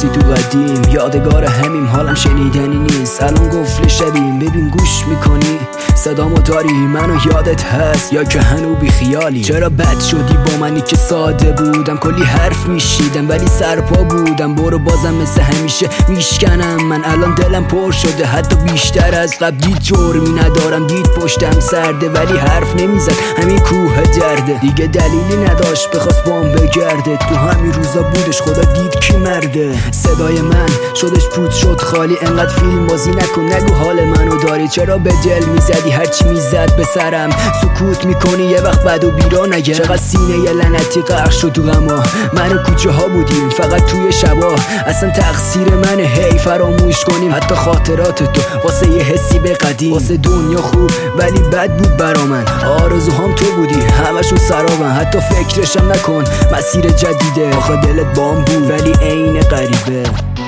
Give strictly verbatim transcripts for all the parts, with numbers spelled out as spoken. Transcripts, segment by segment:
رسی تو قدیم، یادگار همیم، حالم شنیدنی نیست. الان گفل شبیم، ببین گوش میکنی صدامو داری، منو یادت هست یا که هنو بی خیالی؟ چرا بد شدی با منی که ساده بودم، کلی حرف میشیدم ولی سرپا بودم. برو بازم مثل همیشه میشکنم، من الان دلم پر شده حتی بیشتر از قبل. دید جرمی ندارم، دید پشتم سرده ولی حرف نمیزد، همین کوه درده. دیگه دلیلی نداشت بخواست بام بگرده، تو همین روزا بودش خدا دید کی مرده. صدای من شدش پوت شد خالی، انقدر فیلم بازی نکن، نگو حال منو داری. چرا به دل میزدی هرچی میزد به سرم، سکوت میکنی یه وقت بد و بیرا نگم. چقدر سینه یه لعنتی غرق شد تو غما، من و کوچه ها بودیم فقط توی شبا. اصلا تقصیر منه هی فراموش کنیم حتی خاطرات تو، واسه یه حسی به قدیم. واسه دنیا خوب ولی بد بود برا من، آرزوهام تو بودی همشون سرابن. حتی فکرشم نکن مسیر جدیده، آخه دلت بام بود ولی عین غریبه.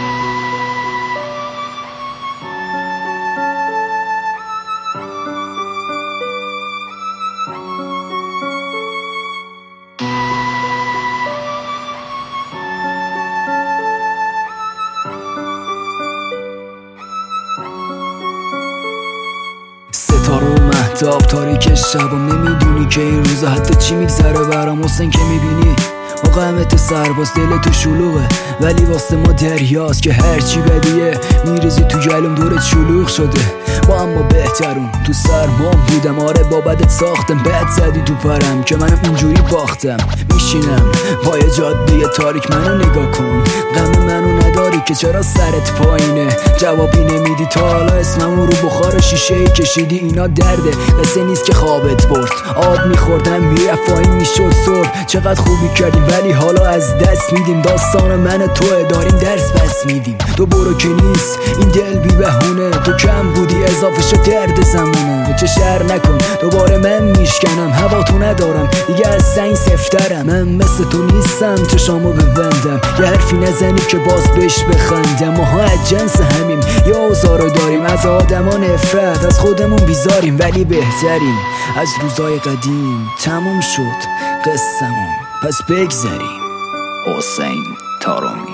ستاره و مهتاب تاریک شبم، نمیدونی که این روزا حتی چی میگذره برام. حسین که میبینی قامت سرباز، دل تو شلوغه ولی واسه ما دریاست که هرچی بدیه میریزی تو گلوم، دورت شلوغ شده با اما بهترون. تو سرمام بودم، آره با بدت ساختم، بد زدی تو پرم که منم اینجوری باختم. میشینم پای جاده تاریک، منو نگاه کن، غم منو نداری که چرا سرت پایینه. جوابی نمیدی تا حالا اسممو رو بخار شیشه ای کشیدی، اینا درده قصه نیست که خوابت برد. آب میخوردم میرفت پایین میشد سرد، چقدر خوبی کردیم ولی حالا از دست میدیم. داستان من توه داریم درس پس میدیم. تو برو که نیست این دل بی بهونه، تو کم بودی اضافه شد درد زمونه. تو چه شر نکن دوباره من میشکنم، هوا تو ندارم دیگه از سنگ سفترم. من مثل تو نیستم چشامو ببندم، یه حرفی نزنی که باز بهش بخندم. ماها از جنس همیم، یه اوزارو داریم، از آدما نفرت از خودمون بیزاریم ولی بهتریم از روزای قدیم. تموم شد قصه‌مون پس بگذریم. حسین تارامی.